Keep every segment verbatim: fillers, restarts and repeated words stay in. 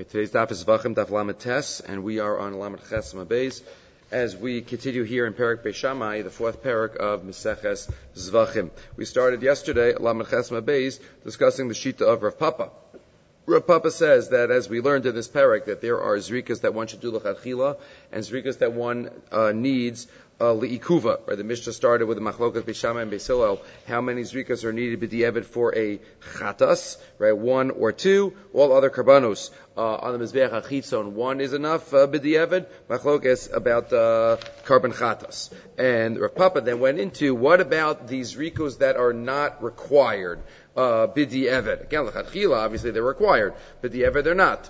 Okay, today's daf is Zvachim, daf Lamed Tes, and we are on Lamed Ches Mabeis as we continue here in Perek Beis Shammai, the fourth Perek of Meseches Zvachim. We started yesterday at Lamed Ches Mabeis discussing the Shita of Rav Papa. Rav Papa says that as we learned in this Perek that there are zrikas that one should do l'chadchila and zrikas that one uh, needs Uh, li'ikuva, right? The Mishnah started with the machlokas Beis Shammai and Beis Hillel. How many zrikas are needed b'di'evet for a chatas, right? One or two. All other karbanos uh, on the mizbeach achitzon, one is enough uh, b'di'evet. Machlokas about uh, carbon chatas. And Rav Papa then went into what about these zrikas that are not required uh, b'di'evet? Again, l'chadchila, obviously they're required, b'di'evet they're not.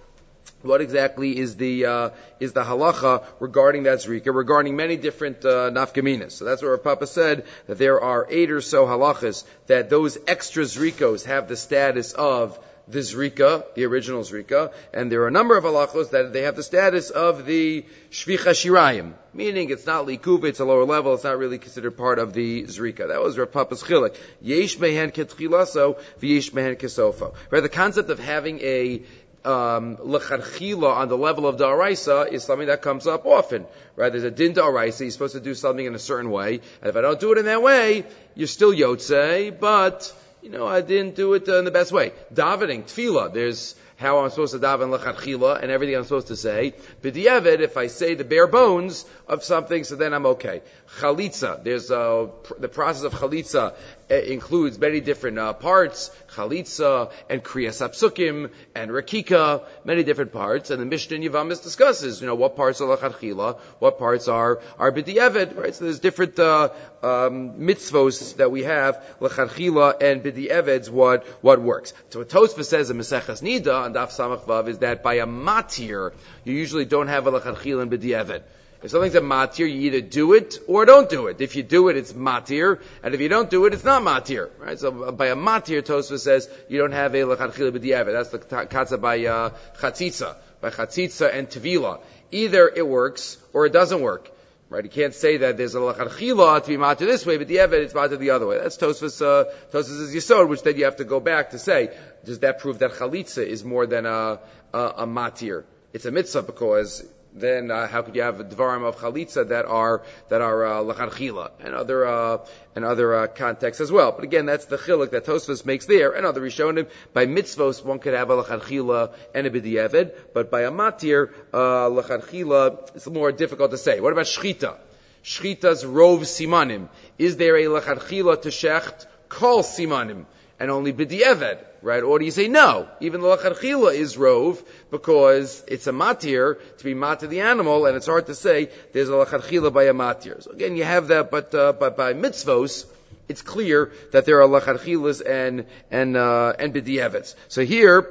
What exactly is the uh, is the halacha regarding that zrika, regarding many different uh, nafkaminas? So that's what Rav Papa said, that there are eight or so halachas that those extra zrikos have the status of the zrika, the original zrika, and there are a number of halachos that they have the status of the shvicha shirayim, meaning it's not likuva, it's a lower level, it's not really considered part of the zrika. That was Rav Papa's chilek. Yesh mehen ketchilaso, v'yesh mehen kesofo. Right, the concept of having a Um, l'chadchila on the level of da'araisa is something that comes up often, right? There's a din da'araisa, you're supposed to do something in a certain way, and if I don't do it in that way, you're still yotzei, but, you know, I didn't do it uh, in the best way. Davening, tefillah, there's how I'm supposed to daven l'chadchila and everything I'm supposed to say. B'di'evet, if I say the bare bones of something, so then I'm okay. Chalitza, there's uh, pr- the process of chalitza uh, includes many different uh, parts, chalitza and kriyas apsukim and rakika, many different parts, and the Mishnah in Yavamis discusses, you know, what parts are l'chadchila, what parts are, are b'di'evet, right? So there's different uh, um, mitzvos that we have, l'chadchila and b'di'evet's what, what works. So what Tosfos says in Meseches Nida, on Daf Samach Vav, is that by a matir, you usually don't have a l'chadchila and b'di'evet. If something's a matir, you either do it or don't do it. If you do it, it's matir, and if you don't do it, it's not matir. Right? So by a matir, Tosfos says you don't have a l'chadchila b'di'evet. That's the katza by uh, chatzitza, by chatzitza and tevila. Either it works or it doesn't work. Right? You can't say that there's a l'chadchila to be matir this way, but the evet it's matir the other way. That's Tosfos. Uh, Tosfos' yisod, which then you have to go back to say, does that prove that chalitza is more than a a, a matir? It's a mitzvah because then uh, how could you have dvarim of chalitza that are that are uh, l'chadchila and other uh, and other uh, contexts as well? But again, that's the chiluk that Tosfos makes there, and other rishonim. By mitzvos, one could have a l'chadchila and a b'di'evet, but by a matir, uh, l'chadchila, it's more difficult to say. What about shchita? Shchita's rov simanim. Is there a l'chadchila to shecht kol simanim and only b'di'evet? Right? Or do you say no? Even the l'chadchila is rov because it's a matir to be matir the animal, and it's hard to say there's a l'chadchila by a matir. So again, you have that, but uh, but by mitzvos, it's clear that there are l'chadchilas and and uh, and b'di'evets. So here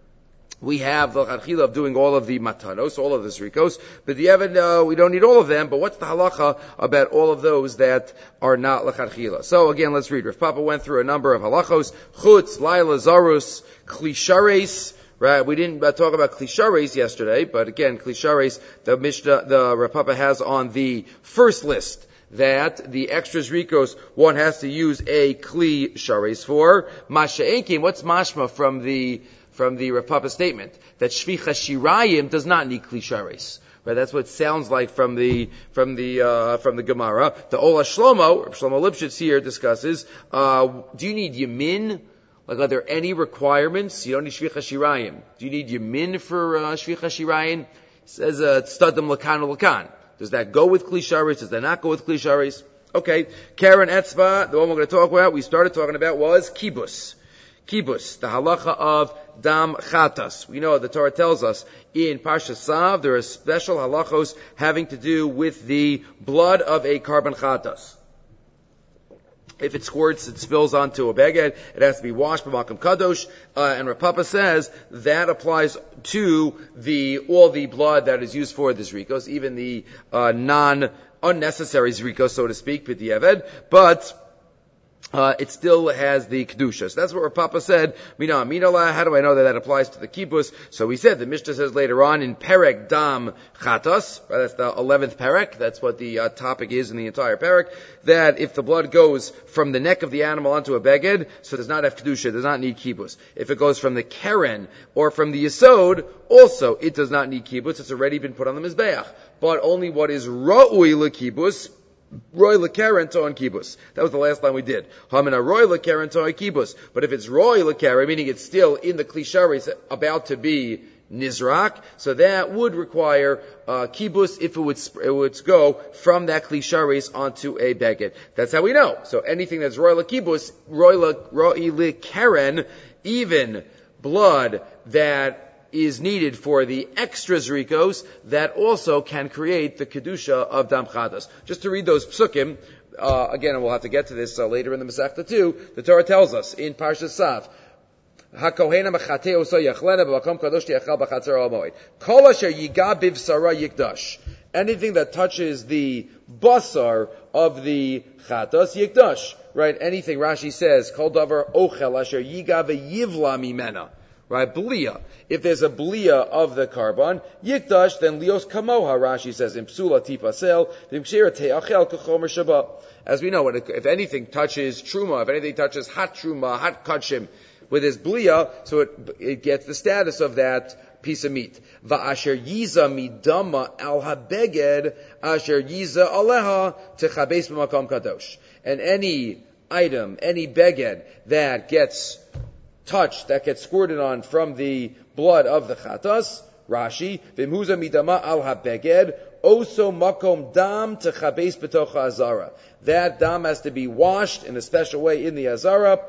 we have the l'chadchila of doing all of the matanos, all of the zrikos, but the evet, uh, we don't need all of them, but what's the halacha about all of those that are not l'chadchila? So again, let's read. Rav Papa went through a number of halachos, chutz, laila, zarus, klishares. Right, we didn't uh, talk about klishares yesterday, but again, klishares, the Mishnah, the Rav Papa has on the first list that the extra zrikos one has to use a kli shares for. Masha'enkim, what's mashma from the from the Rav Papa statement that shvicha shirayim does not need kli shares? Right, that's what it sounds like from the from the uh, from the Gemara. The Ola Shlomo, Shlomo Lipschitz here discusses: uh, do you need yamin? Like, are there any requirements? You don't need shvicha shirayim. Do you need yamin for uh, shvicha shirayim? It says tzadim lakan lakan. Does that go with kli shares? Does that not go with kli shares? Okay, Karen Etzva, the one we're going to talk about, we started talking about was kibus. Kibus, the halacha of dam chatas. We know the Torah tells us in Parsha Sav there are special halachos having to do with the blood of a carbon chatas. If it squirts, it spills onto a beged, it has to be washed by Malkum Kadosh, uh, and Rav Papa says that applies to the, all the blood that is used for the zrikos, even the, uh, non, unnecessary zrikos, so to speak, b'di'evet, but Uh, it still has the kedusha. So that's what Rav Papa said. Mina minala. How do I know that that applies to the kibbutz? So we said the Mishnah says later on in Perek Dam Chatas. Right, that's the eleventh Perek. That's what the uh, topic is in the entire Perek. That if the blood goes from the neck of the animal onto a beged, so it does not have kedusha, it does not need kibbutz. If it goes from the keren or from the yesod, also it does not need kibbutz. It's already been put on the mizbeach. But only what is ra'ui lekibbutz. Roy lekeren to on kibbutz. That was the last line we did. Hamina roy lekeren to on kibbutz. But if it's roy lekeren, meaning it's still in the klisharis about to be nizrak, so that would require uh, kibbutz if it would it would go from that klisharis onto a beged. That's how we know. So anything that's roy lekibbutz, roy lekeren, even blood that is needed for the extra zrikos that also can create the kedusha of dam chatas. Just to read those psukim, uh, again, we'll have to get to this uh, later in the Masechta too. The Torah tells us in Parshas Sav, HaKohena mechateh oso yachlena b'makom kadosh tiachal b'chatzer ha'moed. Kol asher yiga bivsara yikdash. Anything that touches the basar of the chatas yikdash. Right? Anything, Rashi says, kol davar ochel asher yiga v'yivla mimena. Right, blia. If there's a blia of the carbon, yikdash, then lios kamoha, Rashi says, impsula tipasel, v'imkshira te'achel k'chomer shaba. As we know, when it, if anything touches truma, if anything touches hot truma, hot kachim, with his blia, so it, it gets the status of that piece of meat. Va'asher yiza midama al habeged, asher yiza aleha techabes b'makom kadosh. And any item, any beged that gets touch that gets squirted on from the blood of the chatas, Rashi, v'imhuza midama al habeged, oso makom dam techabes b'tocha azara. That dam has to be washed in a special way in the azara,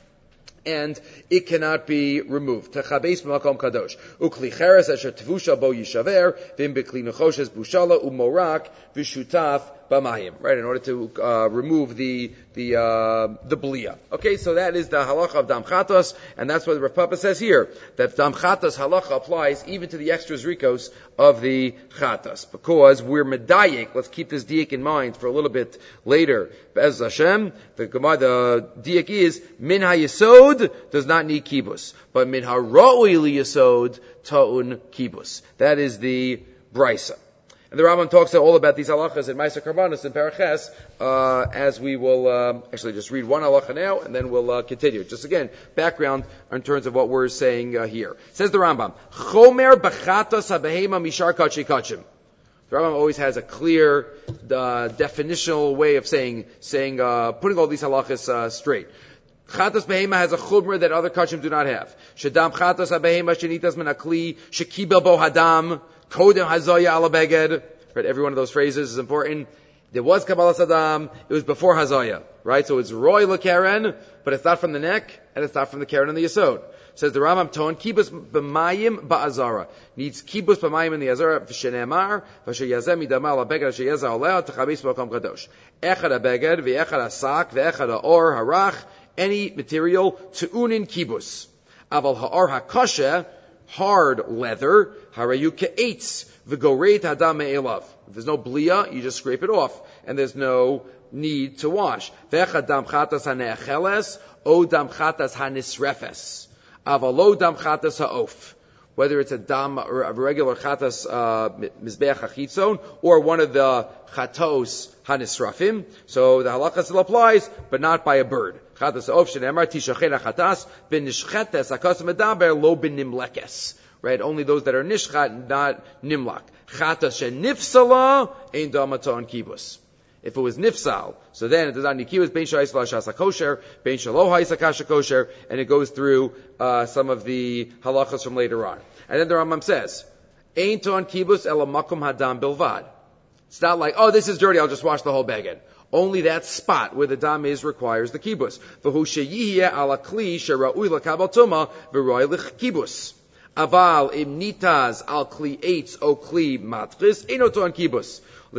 and it cannot be removed. Techabes b'makom kadosh. Ukli cheres asher tvusha bo yishaver, v'im b'kli nechoshes bushala umorak v'shutaf b'mayim. Right, in order to uh, remove the the uh, the blia. Okay, so that is the halacha of dam chatas, and that's what Rav Papa says here, that dam chatas halacha applies even to the extra zrikos of the chatas, because we're medayik. Let's keep this diak in mind for a little bit later. Be'ez Hashem, the Gemara, the diak is min hayesod does not need kibbutz, but min hara'ui liyesod ta'un kibbutz. That is the brisa. And the Rambam talks all about these halachas in Ma'aser Karbanos and Paraches, uh, as we will um, actually just read one halacha now, and then we'll uh, continue. Just again, background in terms of what we're saying uh, here. Says the Rambam, Chomer b'chatas habehema mishar kachi kachim. The Rambam always has a clear uh, definitional way of saying, saying, uh, putting all these halachas uh, straight. Chatas behema has a chumra that other kachim do not have. Shadam chatas habehema shenitas min akli shekibel bo hadam. Kodem hazaya ala beged. Right, every one of those phrases is important. There was Kabbalah Saddam, it was before hazaya. Right, so it's roy lekeren, but it's not from the neck, and it's not from the keren and the yesod. Says the Rambam Ton, kibus b'mayim ba'azara. Needs kibus b'mayim in the azara, v'shenemar, v'asher yazem midama ala beged, asher yazah oleh, t'chabis b'makom kadosh. Echad ha-beged, v'echad ha-sak, v'echad ha-or, harach, any material, tu'unin kibus. Aval ha'or ha-kashe, hard leather, harayu ke'etz, v'goreit hadam me'elav. If there's no blia, you just scrape it off, and there's no need to wash. Ve'echad dam chatas ha'ne'echeles, o dam chatas ha'nisrefes. Avalo dam chatas ha'of. Whether it's a dam, or a regular chatas, uh, mizbeach hachitzon, or one of the chatos hanisrafim. So the halakha still applies, but not by a bird. Chatas ha'of, shenemar, tishachena chatas, ben nishchetes, hakas medaber, lo ben nimlekes. Right? Only those that are nishchat, not nimlak. Chatas shenifsala, ein damaton kibus. If it was nifsal, so then it does not need kibbutz, bein sha'is la'ashasa kosher, bein sha'lo ha'is akasha kosher, and it goes through uh, some of the halachas from later on. And then the Rambam says, ein ton kibbutz ela makom hadam bilvad. It's not like, oh, this is dirty, I'll just wash the whole beged. Only that spot where the dam is requires the kibbutz. V'hu she'yihye ala kli she'ra'ui l'kabal tuma v'roi l'kibbutz. Aval im nitaz al kli eitz o kli matris, ein ton kibbutz. So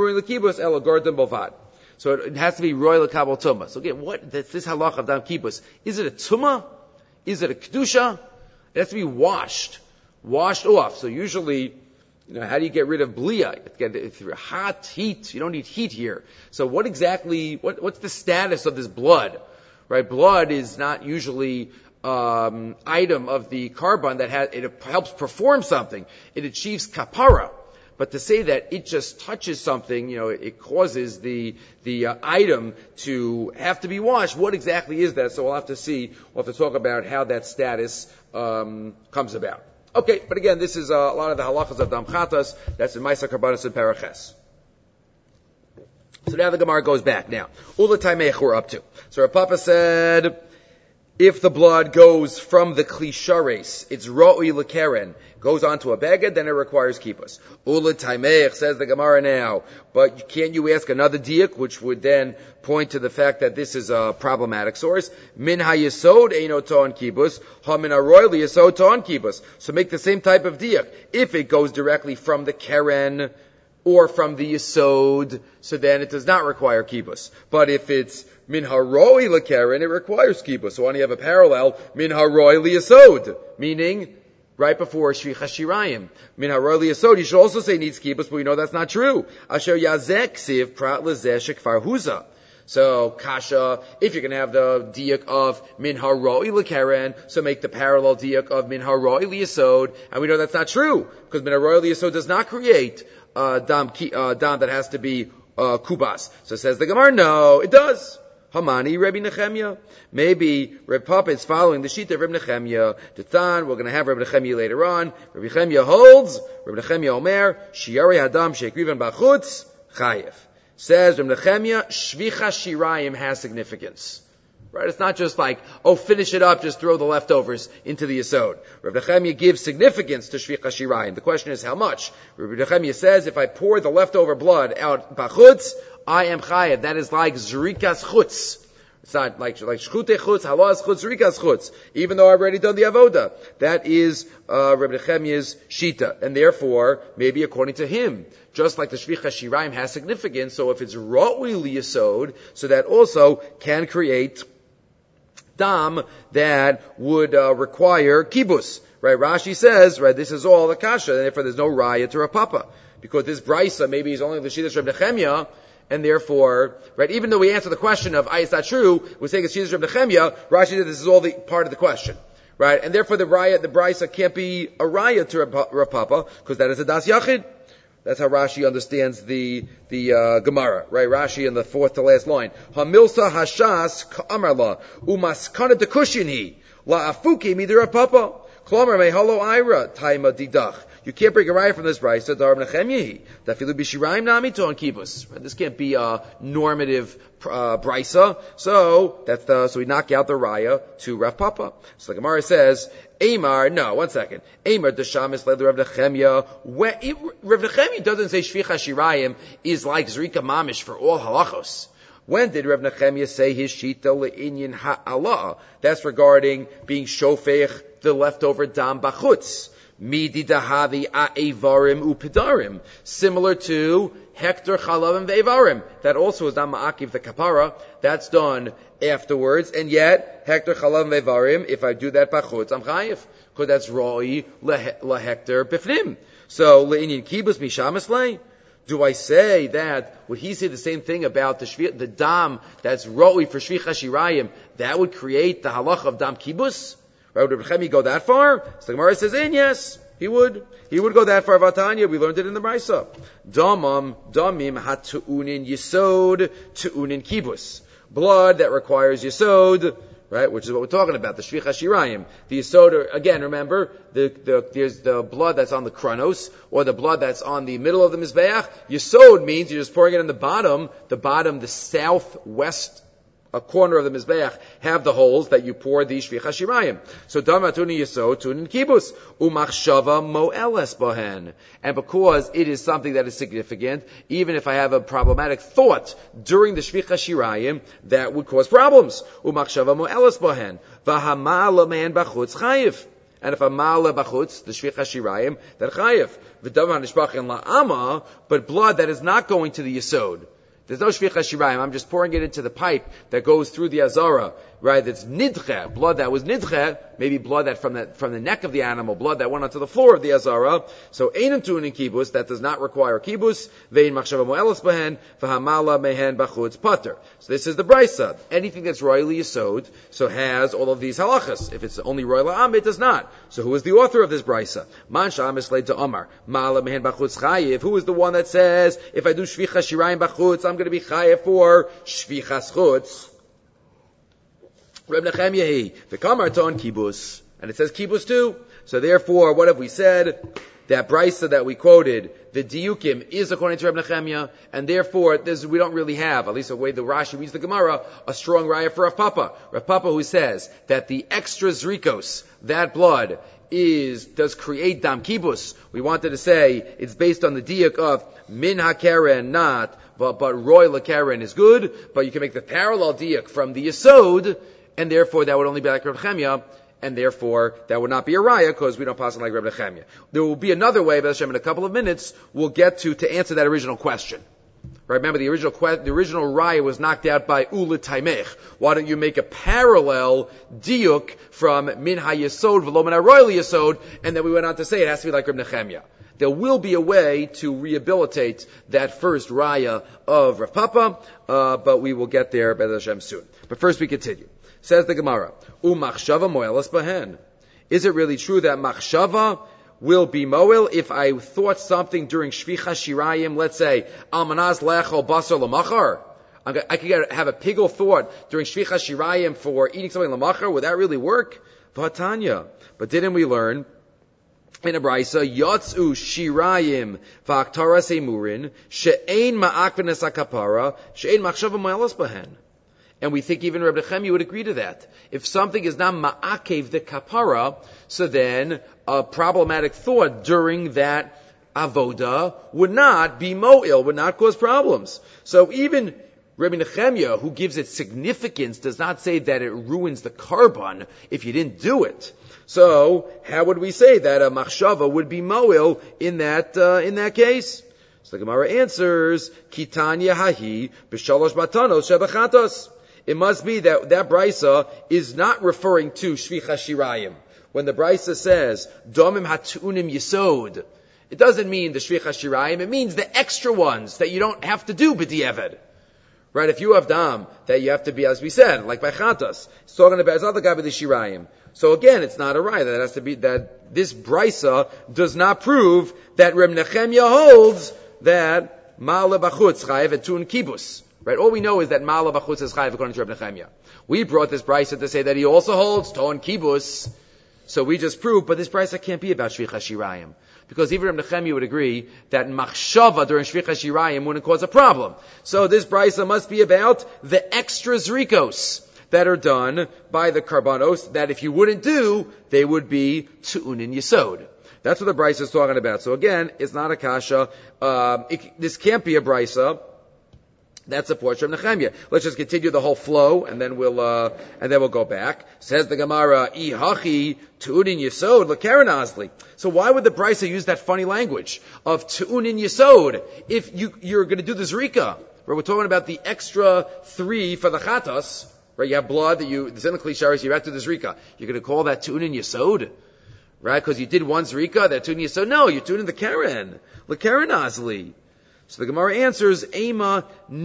it has to be roy lekabel tuma. So again, what that's this halach of dam kibbutz? Is it a tuma? Is it a kedusha? It has to be washed, washed off. So usually, You know, how do you get rid of blia? You get through hot heat. You don't need heat here. So what exactly, what, what's the status of this blood? Right? Blood is not usually um item of the carbon that has, it helps perform something. It achieves kapara. But to say that it just touches something, you know, it causes the the uh, item to have to be washed. What exactly is that? So we'll have to see. We'll have to talk about how that status um comes about. Okay, but again, this is uh, a lot of the halachas of Dam Chatas. That's in Maisa Karbanos and Paraches. So now the Gemara goes back. Now, Ula Taimech we're up to. So Rav Papa said, if the blood goes from the klishares, it's ro'i lekeren, goes onto a beged, then it requires kippus. Ula taimech, says the Gemara now, but can't you ask another diak, which would then point to the fact that this is a problematic source? Min hayesod eino ton kibbus, ha min haroy liyesod ton kibbus. So make the same type of diak. If it goes directly from the keren or from the yesod, so then it does not require kibbus. But if it's min haroi lekeren, it requires kibbus. So when you have a parallel, min haroi liyesod, meaning right before shvicha shirayim. Min haroi liyesod, you should also say needs kibbus, but we know that's not true. Asher yazek ksiv prat lezeh shekfar huza. So kasha, if you're going to have the diak of min haroi lekeren, so make the parallel diak of min haroi liyesod, and we know that's not true because min haroi liyesod does not create uh, dam ki, uh, dam that has to be uh, kubas. So says the Gemara, no, it does. Hamani, Rabbi Nechemia. Maybe Reb Papa is following the sheet of Reb Nechemia. Tatan, we're going to have Reb Nechemia later on. Reb Nechemia holds, Reb Nechemia Omer, Shiari Hadam Shekrivan Bachutz, Chayev. Says Reb Nechemia, Shvicha Shirayim has significance. Right? It's not just like, oh, finish it up, just throw the leftovers into the yesod. Reb Nechemia gives significance to Shvicha Shirayim. The question is how much? Reb Nechemia says, if I pour the leftover blood out Bachutz, I am chayev. That is like zrikas chutz. It's not like like shchute chutz, halas chutz, zrikas chutz. Even though I've already done the avoda, that is uh, Reb Nechemia's shita, and therefore maybe according to him, just like the shvicha shirayim has significance. So if it's ra'ui liyasod, so that also can create dam that would uh, require kibus. Right? Rashi says, right, this is all the kasha, and therefore there's no raya to Rav Papa because this brisa maybe is only the shita of Reb Nechemia. And therefore, right, even though we answer the question of, ah, it's not true, we're saying it's Jesus Reb Nechemia, Rashi said this is all the part of the question. Right? And therefore the raya, the brisa can't be a raya to Rav Papa, because that is a das yachid. That's how Rashi understands the, the, uh, Gemara. Right? Rashi in the fourth to last line. Hamilsa hashas ka'amar la, umaskana dekushinhi, la afuki midir Rav Papa. Klomer mehalo ira, taima didach. You can't bring a raya from this brayso. Darab Nechemia, dafilu b'shirayim nami to on kibbus. This can't be a normative uh, brayso. So that's the so we knock out the raya to Rav Papa. So the Gemara says, Amar. No, one second. Amar deshamis led Rav Nechemia. Rav Nechemia doesn't say shvicha shirayim is like zrika mamish for all halachos. When did Rav Nechemia say his shita le'inyan ha'ala? That's regarding being shofech the leftover dam bachutz. Midi dahavi a'evarim upidarim. Similar to hektar chalav and ve'evarim. That also is not ma'akiv the kapara. That's done afterwards. And yet, hektar chalav and ve'evarim, if I do that bachutz, I'm chayiv. Because that's roi lahektar bifnim. So, le'inyan kibus mishamas lei. Do I say that, would he say the same thing about the shvi, the dam that's roi for shvicha shirayim, that would create the halacha of dam kibus? Right, would Reb Nechemia go that far? So the Gemara says, in yes, he would. He would go that far. Vatanya, we learned it in the Brisa. Damam, damim hatu'unin yisod, tu'unin kibus. Blood that requires yisod, right, which is what we're talking about, the shvicha shirayim. The yisod, again, remember, the, the, there's the blood that's on the kranos, or the blood that's on the middle of the mizbeach. Yisod means you're just pouring it in the bottom, the bottom, the southwest a corner of the mizbeach have the holes that you pour the shvicha shirayim. So damatuni yisod tunin kibus umachshava moeles bohen. And because it is something that is significant, even if I have a problematic thought during the shvicha shirayim, that would cause problems. Umachshava moeles bohen v'hamala man bachutz chayiv. And if a ma'ala bachutz, the shvicha shirayim, that chayiv. V'davar nishbach in la'ama, but blood that is not going to the yisod. There's no shvichas shirayim. I'm just pouring it into the pipe that goes through the azara, right? That's nidche, blood that was nidche, maybe blood that from the from the neck of the animal, blood that went onto the floor of the azara. So einam tunin kibus, that does not require kibus. Vein machshava moelas behen v'hamala mehen bachutz pater. So this is the brisa. Anything that's royally yisod, so has all of these halachas. If it's only royal am, it does not. So who is the author of this brisa? Man sha'amis leid to Omar. Mala mehen bachutz chayiv. Who is the one that says, if I do shvichas shirayim bachutz, I'm going to be chayiv for shvichas chutz? Reb Nechemya, the kamar ton kibus, and it says kibus too. So therefore, what have we said? That brisa that we quoted, the diukim is according to Reb Nechemya, and therefore this, we don't really have, at least the way the Rashi reads the Gemara, a strong raya for Rav Papa. Rav Papa who says that the extra zrikos, that blood, is does create dam kibus. We wanted to say it's based on the diuk of min hakeren, not, but but roy lakeren is good, but you can make the parallel diuk from the yesod, and therefore that would only be like Reb Nechemya, and therefore that would not be a raya because we don't pass it like Reb Nechemya. There will be another way, but Hashem, in a couple of minutes, we'll get to to answer that original question. Right? Remember, the original que- the original raya was knocked out by Ula Taimech. Why don't you make a parallel diuk from Min HaYesod v'lo Min HaRoyal Yesod, and then we went on to say it has to be like Reb Nechemya. There will be a way to rehabilitate that first raya of Rav Papa, uh, but we will get there, B'ez Hashem, soon. But first we continue. Says the Gemara, U'machshava moelas bahen. Is it really true that machshava will be moel if I thought something during shvicha shirayim, let's say, almanaz lechol basar lamachar? I could get, have a piggle thought during shvicha shirayim for eating something lamachar. Would that really work? V'hatanya. But didn't we learn in a brisa, yotzu shirayim v'aktara semurin she'ein ma'akvenes hakapara she'ein machshava moelas bahen. And we think even Reb Nechemya would agree to that. If something is not ma'akev the kapara, so then a problematic thought during that avoda would not be mo'il, would not cause problems. So even Reb Nechemya, who gives it significance, does not say that it ruins the carbon if you didn't do it. So how would we say that a machshava would be mo'il in that uh, in that case? So the Gemara answers, Kitanya hahi b'shalosh matanos shebechatos. It must be that that brisa is not referring to shvicha shirayim. When the brisa says domim hatunim yisod, it doesn't mean the shvicha shirayim. It means the extra ones that you don't have to do b'diavad. Right? If you have dam that you have to be, as we said, like by chatas, it's talking about it's not the guy with the shirayim. So again, it's not a raya. That has to be that this brisa does not prove that Reb Nechemya holds that ma'ala b'chutz chayev etun kibus. Right? All we know is that Ma'ala B'chutz is chayiv according to Reb Nechemya. We brought this brisa to say that he also holds Ton Kibus. So we just proved, but this brisa can't be about Shvicha Shirayim. Because even Reb Nechemya would agree that Machshava during Shvicha Shirayim wouldn't cause a problem. So this brisa must be about the extra Zrikos that are done by the Karbanos, that if you wouldn't do, they would be Tu'unin Yesod. That's what the brisa is talking about. So again, it's not a kasha. Uh, it, this can't be a brisa. That's a portion of Nechemya. Let's just continue the whole flow, and then we'll uh, and then we'll go back. Says the Gemara, "Ihachi tu'unin yesod lekeren azli." So why would the brisa use that funny language of tu'unin yesod if you you're going to do the zrika? Where we're talking about the extra three for the chatas, right? You have blood that you the klisharis, you have to do the zrika. You're going to call that tu'unin yesod, right? Because you did one zrika, that tu'unin yesod. No, you're tu'unin the keren lekeren azli. So the Gemara answers, Ema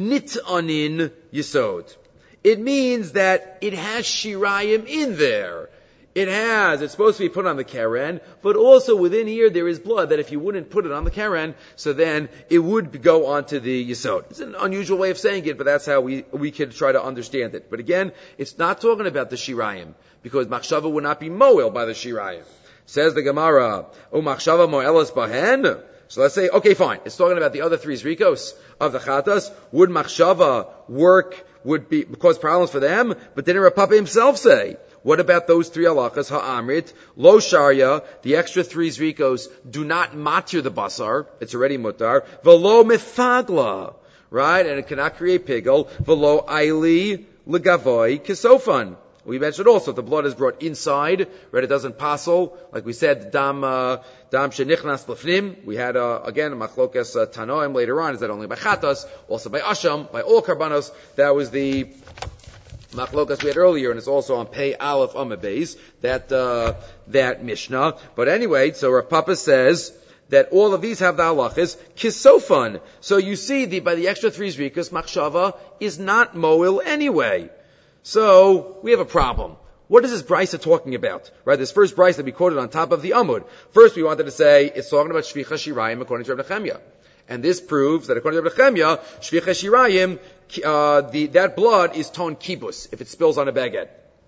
nit'anin yesod. It means that it has shirayim in there. It has, it's supposed to be put on the keren, but also within here there is blood that if you wouldn't put it on the keren, so then it would go onto the yesod. It's an unusual way of saying it, but that's how we, we could try to understand it. But again, it's not talking about the shirayim, because machshava would not be moel by the shirayim. Says the Gemara, O machshava moelas bahen. So let's say, okay, fine. It's talking about the other three zrikos of the chatas. Would machshava work, would be, cause problems for them? But didn't Rav Papa himself say, what about those three halachas? Ha'amrit, lo sharya, the extra three zrikos do not matir the basar. It's already mutar. Velo mefagla, right? And it cannot create pigel. Velo aili legavoy kisofan. We mentioned also if the blood is brought inside, right, it doesn't passel. Like we said, dam, uh, dam shenichnas lefnim. We had, uh, again, machlokas uh, tanoim later on. Is that only by chatas? Also by asham, by all karbanos. That was the machlokas we had earlier, and it's also on Pei Aleph Amabez, that, uh, that Mishnah. But anyway, so Rav Papa says that all of these have the halachas kisofan. So you see, the, by the extra three zrikas, machshava is not moil anyway. So we have a problem. What is this brisa talking about? Right, this first brisa that we quoted on top of the Amud. First, we wanted to say it's talking about shvicha shirayim according to Reb Nechemya, and this proves that according to Reb Nechemya, shvicha shirayim, uh, the that blood is ton kibus if it spills on a baguette.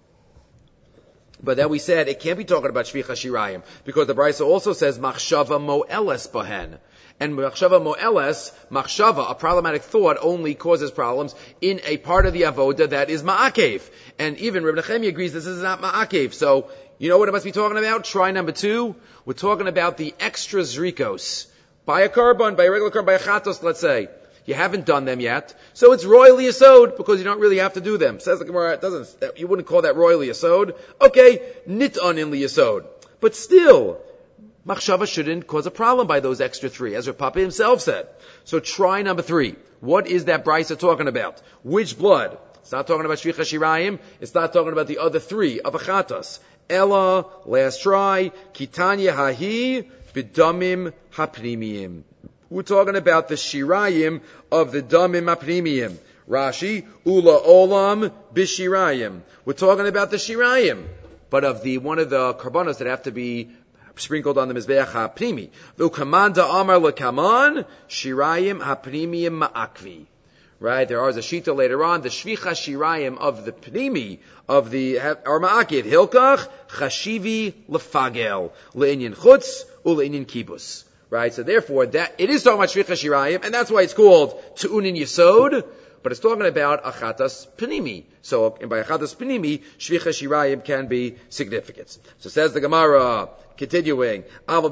But then we said it can't be talking about shvicha shirayim because the brisa also says machshava moeles bahen. And machshava moeles, machshava, a problematic thought, only causes problems in a part of the avoda that is ma'akev. And even Reb Nechemya agrees this is not ma'akev. So, you know what it must be talking about? Try number two. We're talking about the extra zrikos. By a carbon, by a regular carbon, by a chatos, let's say. You haven't done them yet. So it's royally yasod because you don't really have to do them. Says the Gemara, it doesn't, you wouldn't call that royally yasod. Okay, niton in the yasod. But still, machshava shouldn't cause a problem by those extra three, as Rav Papa himself said. So try number three. What is that brisa talking about? Which blood? It's not talking about shvicha shirayim. It's not talking about the other three of achatas. Ella, last try, kitanya hahi, b'damim hapnimiyim. We're talking about the shirayim of the damim hapnimiyim. Rashi, ula olam b'shirayim. We're talking about the shirayim, but of the one of the karbanos that have to be sprinkled on the mizbeach hapnimi. V'ukamanda amar lekaman shirayim hapnimiyim ma'akvi. Right, there is a shita later on, the shvicha shirayim of the pnimi of the or ma'akiv hilkach chashivi lefagel le'inyan chutz u'le'inyan kibus. Right, so therefore that it is talking about shvicha shirayim, and that's why it's called tu'unin yesod. But it's talking about achatas panimi. So by achatas panimi, shvicha shirayim can be significant. So says the Gemara, continuing, but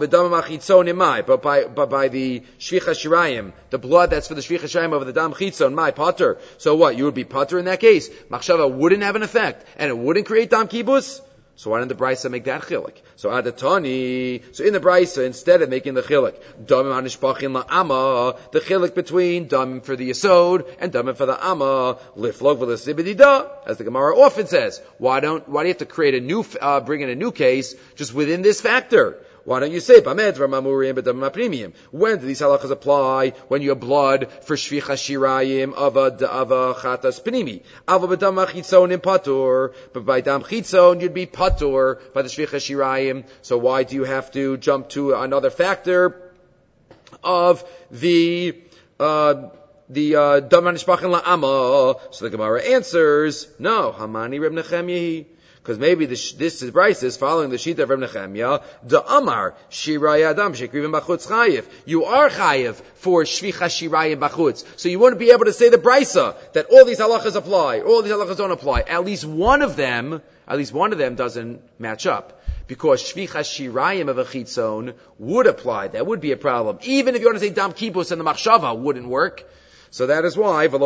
by, but by the shvicha shirayim, the blood that's for the shvicha shirayim of the dam chitzon, my potter. So what? You would be potter in that case. Machshava wouldn't have an effect, and it wouldn't create dam kibus. So why didn't the brisa make that chilik? So adatani. So in the brisa, instead of making the chilik, damim hanishpachin la'ama, the chilik between damim for the yesod and damim for the ama, liflog v'lesibidida, as the Gemara often says. Why don't? Why do you have to create a new, uh, bring in a new case just within this factor? Why don't you say Bamed Ramamurim B'Damim Premium? When do these halachas apply? When you have blood for shvicha shirayim of a of a chatas pnimi, ava b'dam chitzon in patur, but by dam chitzon you'd be patur by the shvicha shirayim. So why do you have to jump to another factor of the uh, the dam nishpachin la'ama? So the Gemara answers, no, Hamani Reb Nechemya. Because maybe this, this is Bryce is following the sheet of Reb Nechemya. The Amar Shiraya Adam Shekrivim Bachutz Chayiv. You are Chayiv for Shvicha Shirayim Bachutz. So you wouldn't be able to say the Brysa that all these halachas apply, all these halachas don't apply. At least one of them, at least one of them doesn't match up. Because Shvicha Shirayim of a Chitzon would apply. That would be a problem. Even if you want to say Dam Kibus and the Machshava wouldn't work. So that is why, you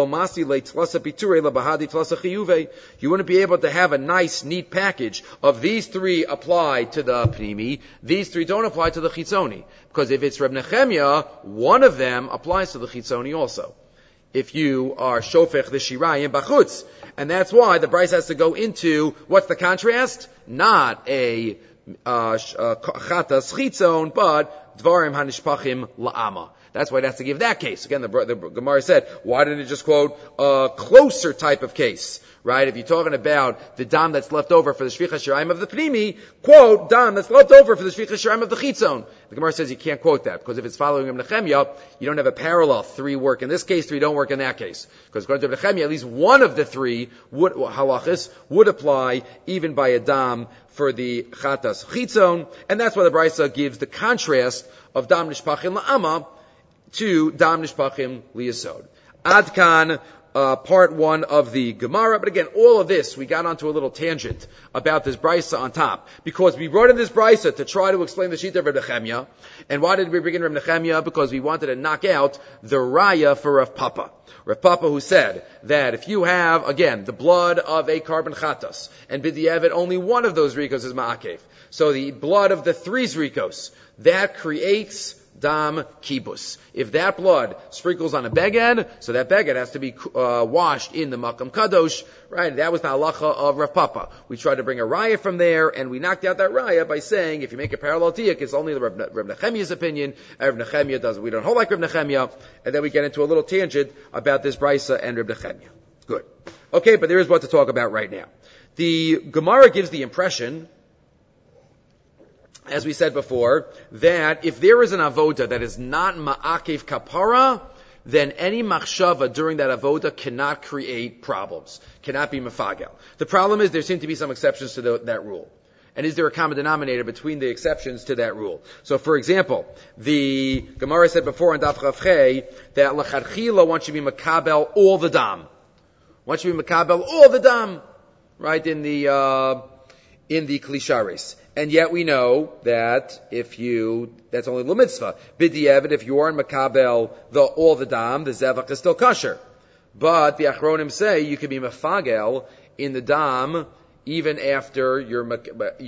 wouldn't be able to have a nice, neat package of these three apply to the Pnimi, these three don't apply to the Chitzoni. Because if it's Reb Nechemya, one of them applies to the Chitzoni also. If you are Shofech the Shirayim Bachutz. And that's why the Bryce has to go into, what's the contrast? Not a Chatas Chitzon, but Dvarim Hanishpachim La'ama. That's why it has to give that case. Again, the, the Gemara said, why didn't it just quote a closer type of case? Right? If you're talking about the dam that's left over for the shvicha shirayim of the pnimi, quote dam that's left over for the shvicha shirayim of the chitzon. The Gemara says you can't quote that because if it's following Reb Nechemya, you don't have a parallel. Three work in this case, three don't work in that case. Because according to Reb Nechemya, at least one of the three would, halachas would apply even by a dam for the chatas chitzon, and that's why the Brisa gives the contrast of dam nishpachim la'ama to dam nishpachim liyasod. Adkan, uh, part one of the Gemara. But again, all of this, we got onto a little tangent about this brisa on top. Because we brought in this brisa to try to explain the Shita of Reb Nechemia. And why did we bring in Reb Nechemia? Because we wanted to knock out the Raya for Rav Papa. Rav Papa, who said that if you have, again, the blood of a carbon chatas, and b'diavad, only one of those rikos is ma'akev. So the blood of the three rikos, that creates dam kibus. If that blood sprinkles on a beged, so that beged has to be uh, washed in the makam kadosh, right? That was the halacha of Rav Papa. We tried to bring a raya from there, and we knocked out that raya by saying, if you make a parallel diak, it's only the Reb, Reb Nechemia's opinion. Reb Nechemia doesn't. We don't hold like Reb Nechemia, and then we get into a little tangent about this brisa and Reb Nechemia. Good. Okay, but there is what to talk about right now. The Gemara gives the impression, as we said before, that if there is an avoda that is not ma'akev kapara, then any machshava during that avoda cannot create problems, cannot be mefagel. The problem is there seem to be some exceptions to the, that rule. And is there a common denominator between the exceptions to that rule? So, for example, the Gemara said before in Daf Chavchei that l'chadchila one should be makabel all the dam. One should be makabel all the dam, right, in the, uh, in the klisharis. And yet we know that if you, that's only l'mitzvah. B'diavad, if you are in makabel the all the dam, the zevach is still kosher. But the achronim say you can be mafagel in the dam even after you're,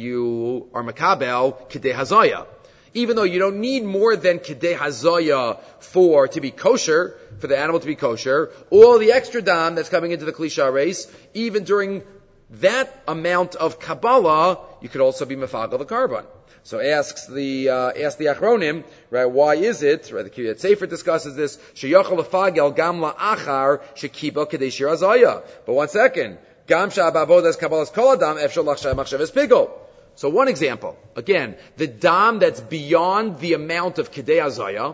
you are makabel kedei hazaya. Even though you don't need more than kedei hazaya for, to be kosher, for the animal to be kosher, all the extra dam that's coming into the klisha race, even during that amount of Kabbalah, you could also be mefagel the carbon. So asks the, uh, asks the Achronim, right, why is it, right, the Kiryat Sefer discusses this, sheyochel lefagel gam la'achar shekiba kedei shir hazaya. But one second, gam sha'abavodas kabbalas kol adam efshel lachshay machshavas pigel. So one example, again, the dam that's beyond the amount of kedei hazaya,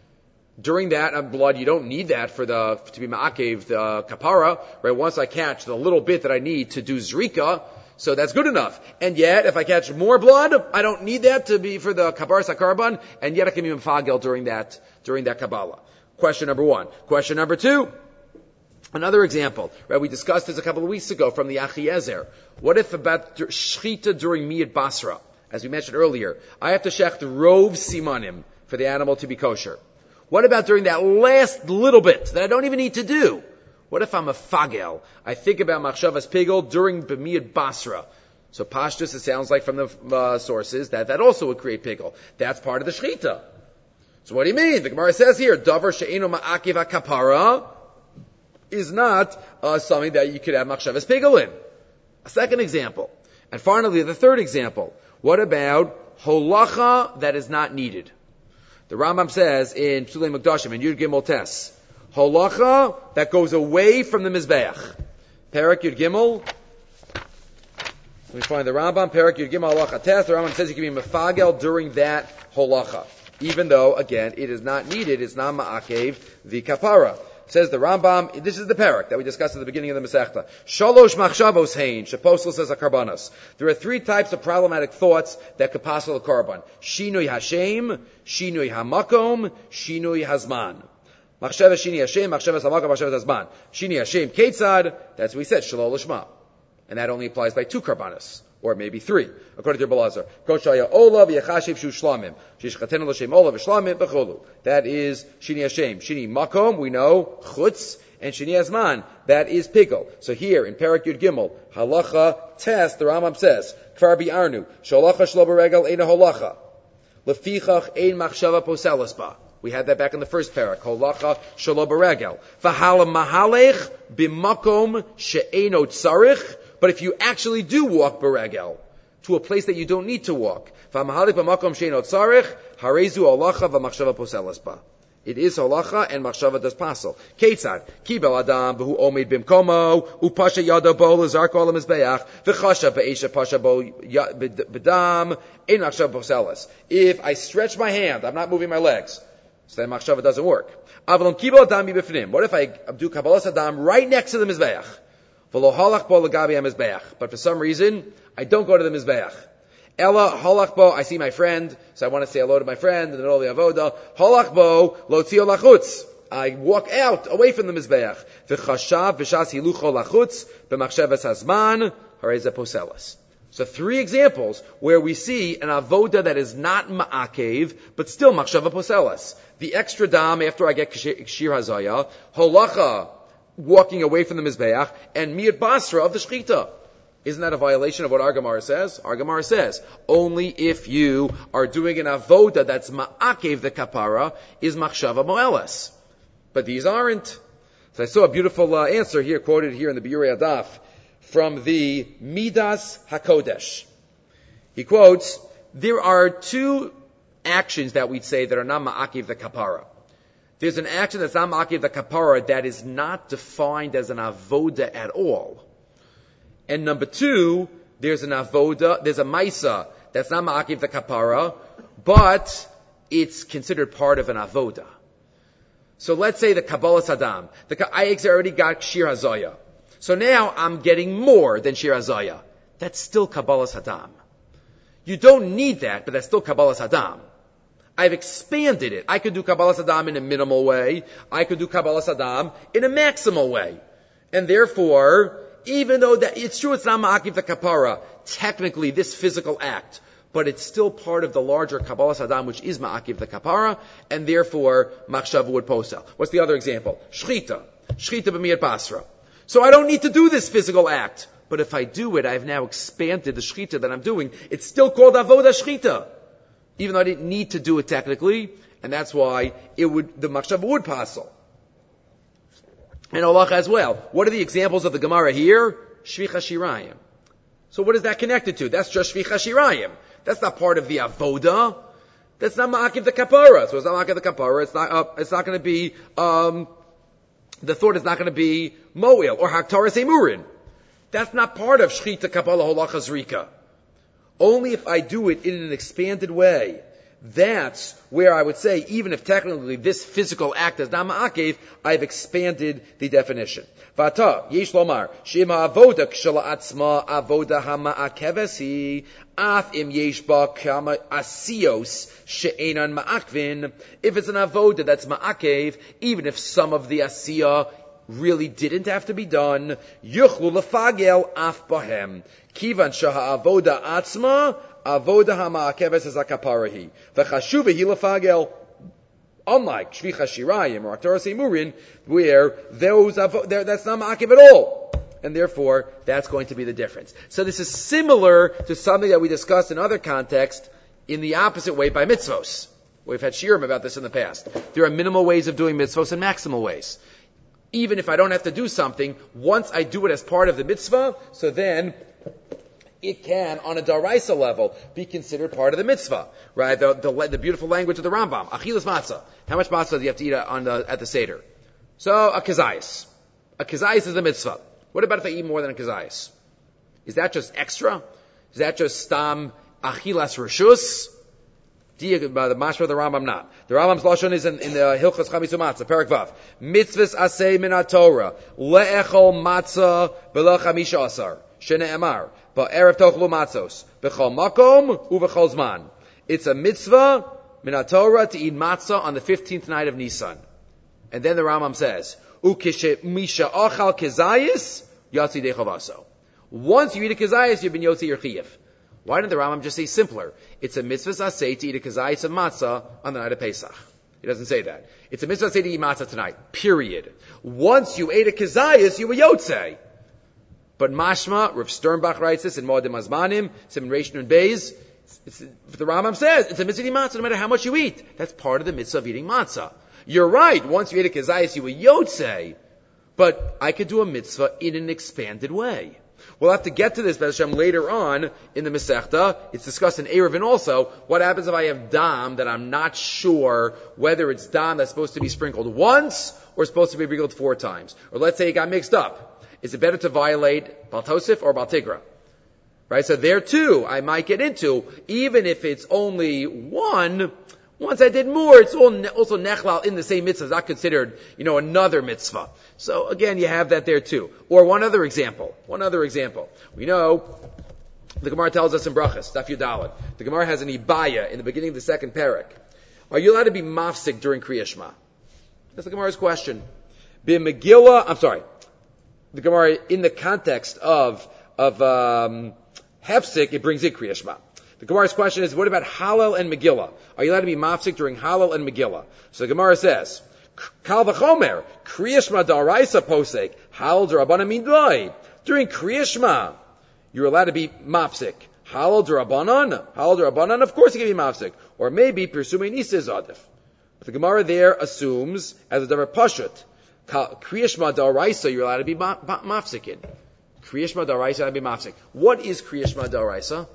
during that blood, you don't need that for the, to be ma'akev, the kapara, right? Once I catch the little bit that I need to do zrika, so that's good enough. And yet, if I catch more blood, I don't need that to be for the kapara sakarban, and yet I can be mfagel during that, during that kabbalah. Question number one. Question number two. Another example, right? We discussed this a couple of weeks ago from the Achiezer. What if about shchita during Miyad Basra? As we mentioned earlier, I have to shecht rov simanim for the animal to be kosher. What about during that last little bit that I don't even need to do? What if I'm a fagel? I think about machshavas pigel during b'miyad basra. So pashtus, it sounds like from the uh, sources that that also would create pigel. That's part of the shechita. So what do you mean? The Gemara says here, davar she'enu ma'akiv kapara is not uh, something that you could have machshavas pigel in. A second example. And finally, the third example. What about holacha that is not needed? The Rambam says in Psulei Mekdashim, in Yud Gimel Tes, holacha that goes away from the Mizbeach. Perak Yud Gimel. Let me find the Rambam. Perak Yud Gimel holacha Tes. The Rambam says you can be mefagel during that holacha. Even though, again, it is not needed, it's not ma'akev, the kapara. Says the Rambam, this is the parak that we discussed at the beginning of the Masechta. Shalosh machshavos hein, sheposel says a karbanos. There are three types of problematic thoughts that could posel a karban. Shinui hashem, shinui hamakom, shinui hazman. Machshava shini hashem, machshava hamakom, machshava hazman. Shini hashem ketzad, that's what we said, shalol lishma. And that only applies by two karbanos. Or maybe three, according to Belazar. Koshaya olav yechashiv shu shlamim. Shishchatenu l'shem olav shlamim b'cholu. That is Shini Hashem. Shini Makom, we know, chutz, and Shini Azman, that is pigel. So here, in Perak Yud Gimel, halacha test, the Rambam says, Kvar bi'arnu, sholacha shlo b'regel eina holacha. Lefichach ein machshava poselas ba. We had that back in the first parak. Holacha shlo b'regel. V'hala mahalech b'makom she'eno tzarich. But if you actually do walk beregel to a place that you don't need to walk, it is holacha and machshava does pasel. Ketzad kibel adam b'hu omed bimkomo upasha yado bo lezarko al mizbeach v'chasha be'esha pasha bo b'dam ein machshava poselas. If I stretch my hand, I'm not moving my legs, so then machshava doesn't work. Avalon kibel adam b'fnim. What if I do kabbalas adam right next to the mizbeach? But for some reason, I don't go to the Mizbeach. Ella halachbo, I see my friend, so I want to say hello to my friend in the middle of the avoda. Halachbo, lotzio lachutz. I walk out, away from the Mizbeach. V'chashav v'shas hilucho lachutz b'machshavas hazman harei ze poselas. So three examples where we see an avoda that is not ma'akev, but still machshava poselas. The extra dam after I get kshir hazaya, holacha, walking away from the Mizbeach, and miyat basra of the shchita. Isn't that a violation of what our Gemara says? Our Gemara says, only if you are doing an avoda that's ma'akev the kapara, is machshava moelas. But these aren't. So I saw a beautiful uh, answer here, quoted here in the Biurei Adaf, from the Midas HaKodesh. He quotes, there are two actions that we'd say that are not ma'akev the kapara. There's an action that's not ma'akev the kapara that is not defined as an avoda at all. And number two, there's an avoda, there's a maisa that's not ma'akev the kapara, but it's considered part of an avoda. So let's say the Kabbalah Saddam. The I already got Shir Hazaya. So now I'm getting more than Shir Hazaya. That's still Kabbalah Saddam. You don't need that, but that's still Kabbalah Saddam. I've expanded it. I could do Kabbalah Saddam in a minimal way. I could do Kabbalah Saddam in a maximal way. And therefore, even though that it's true it's not ma'akev the kapara, technically this physical act, but it's still part of the larger Kabbalah Saddam, which is ma'akev the kapara, and therefore machshava would posel. What's the other example? Shchita. Shchita b'miyat basra. So I don't need to do this physical act, but if I do it, I've now expanded the shchita that I'm doing. It's still called avoda shchita, even though I didn't need to do it technically, and that's why it would the machshava would posel. And Allah as well. What are the examples of the Gemara here? Shvicha Shirayim. So what is that connected to? That's just Shvicha Shirayim. That's not part of the avoda. That's not ma'akev the kapara. So it's not ma'akev the kapara. It's not. Uh, it's not going to be. Um, the thought is not going to be moel or haktaras emurin. That's not part of shchita kapala holacha zrika. Only if I do it in an expanded way. That's where I would say, even if technically this physical act is not ma'akev, I've expanded the definition. Vata, yesh lomar, shema avoda kshala atzma avoda hama'akevesi, af im yesh ba kama asios she'enan ma'akvin. If it's an avoda that's ma'akev, even if some of the asiya really didn't have to be done, yuchlu lefagel af bahem. Kivan shaha avoda atzma, avoda hama'akeves is a kaparahi. V'chashuva hi lefagel. Unlike shvicha shirayim or aktaras emurin, where those that's not ma'akev at all, and therefore that's going to be the difference. So this is similar to something that we discussed in other contexts in the opposite way by mitzvos. We've had shirim about this in the past. There are minimal ways of doing mitzvos and maximal ways. Even if I don't have to do something, once I do it as part of the mitzvah, so then it can, on a daraisa level, be considered part of the mitzvah, right? The, the, the beautiful language of the Rambam, achilas matzah. How much matzah do you have to eat on the, at the seder? So a kazayis. A kazayis is a mitzvah. What about if I eat more than a kazayis? Is that just extra? Is that just stam achilas rishus? The mashma of the Rambam not. The Rambam's lashon is in, in the Hilchos Chamisu Matzah, Perek Vav. Mitzvahs asay min haTorah le'echol matzah b'lo chamisha asar shene'emar ba'erev tochlu matzos b'chol makom u'b'chol zman. It's a mitzvah min haTorah to eat matzah on the fifteenth night of Nisan. And then the Rambam says, u'kishe misha ochal kezayis yatsi dechavaso. Once you eat a kezayis, you've been yotzi your chiyuv. Why didn't the Rambam just say simpler? It's a mitzvah asay to eat a kazayis of matzah on the night of Pesach. He doesn't say that. It's a mitzvah asay to eat matzah tonight. Period. Once you ate a kazayis, you were yotzei. But mashma, Rav Sternbach writes this in Moedim Azmanim, Simon Reish Nun Beis. The Rambam says it's a mitzvah to eat matzah no matter how much you eat. That's part of the mitzvah of eating matzah. You're right. Once you ate a kazayis, you were yotzei. But I could do a mitzvah in an expanded way. We'll have to get to this, Be'ez Hashem, later on in the Masechta. It's discussed in Eruvin also. What happens if I have dam that I'm not sure whether it's dam that's supposed to be sprinkled once or supposed to be sprinkled four times? Or let's say it got mixed up. Is it better to violate Bal Tosif or Bal Tigra? Right? So there too, I might get into, even if it's only one, once I did more, it's all ne- also nechlal in the same mitzvah. It's not considered, you know, another mitzvah. So again, you have that there too. Or one other example. One other example. We know, the Gemara tells us in Brachas, Daf Yudalad, the Gemara has an ibaya in the beginning of the second parak. Are you allowed to be mafsik during Kriya Shema? That's the Gemara's question. B'Megillah, I'm sorry. The Gemara, in the context of, of, um, Hefsik, it brings in Kriya Shema. The Gemara's question is, what about Hallel and Megillah? Are you allowed to be mafsik during Hallel and Megillah? So the Gemara says, Kal v'chomer, Kriya Shema da'araisa posek, Hallel d'Rabbanan midlai. During Kriya Shema, you're allowed to be mafsik. Hallel d'Rabbanan, Hallel d'Rabbanan, of course you can be mafsik. Or maybe, Pirsumei Nisa is adif. The Gemara there assumes, as a davar pashut, Kriya Shema da'araisa, you're allowed to be ma- ma- mafsik in. Kriya Shema da'araisa, you're allowed to be mafsik. What is Kriya Shema da'araisa?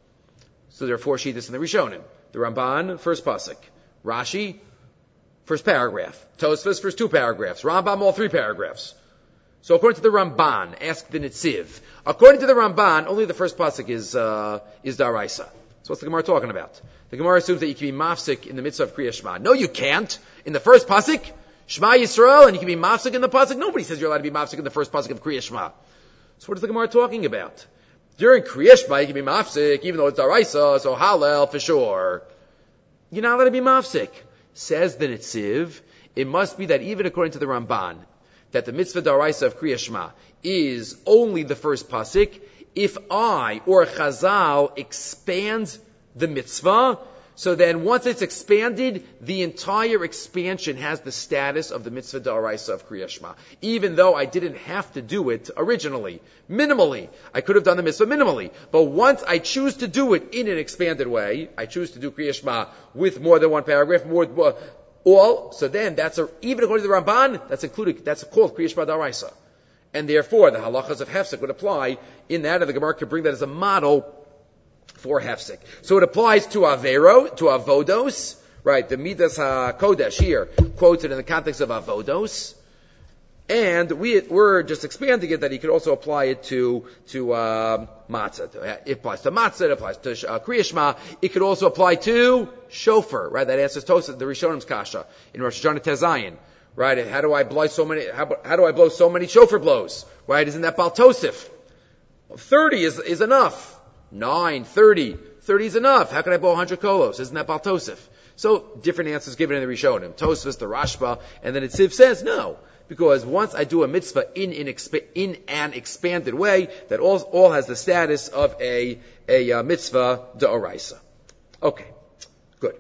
So there are four shittas in the Rishonim. The Ramban, first pasuk. Rashi, first paragraph. Tosfos, first two paragraphs. Rambam, all three paragraphs. So according to the Ramban, ask the Netziv. According to the Ramban, only the first pasuk is uh, is daraisa. So what's the Gemara talking about? The Gemara assumes that you can be mafsik in the midst of Kriya Shema. No, you can't. In the first pasuk, Shema Yisrael, and you can be mafsik in the pasuk. Nobody says you're allowed to be mafsik in the first pasuk of Kriya Shema. So what is the Gemara talking about? During Kriya Shema, you can be mafsik, even though it's daraisa, so Hallel for sure. You're not allowed to be mafsik. Says the Netziv, it must be that even according to the Ramban, that the mitzvah daraisa of Kriya Shema is only the first pasuk if I or Chazal expands the mitzvah. So then once it's expanded, the entire expansion has the status of the mitzvah daraisa of Kriya Shema. Even though I didn't have to do it originally, minimally. I could have done the mitzvah minimally. But once I choose to do it in an expanded way, I choose to do Kriya Shema with more than one paragraph, more, more all, so then that's a, even according to the Ramban, that's included, that's called Kriya Shema daraisa. And therefore, the halachas of Hefsek would apply in that, and the Gemara could bring that as a model for Hefsek. So it applies to Avero, to Avodos, right? The Midas HaKodesh here, quoted in the context of Avodos. And we, we're just expanding it that he could also apply it to, to, uh, Matzah. It applies to Matzah, it applies to uh, Kriya Shema. It could also apply to Shofar, right? That answers Tosafos, the Rishonim's Kasha, in Rosh Hashanah Tezayin. Right? How do I blow so many, how, how do I blow so many shofar blows? Right? Isn't that Bal Tosif? Well, thirty is, is enough. Nine, thirty. Thirty is enough. How can I blow a hundred kolos? Isn't that Bal Tosif? So, different answers given in the Rishonim. Tosfos, the Rashba, and then Netziv says no. Because once I do a mitzvah in, in, exp- in an expanded way, that all, all has the status of a, a uh, mitzvah da'oraisa. Okay. Good.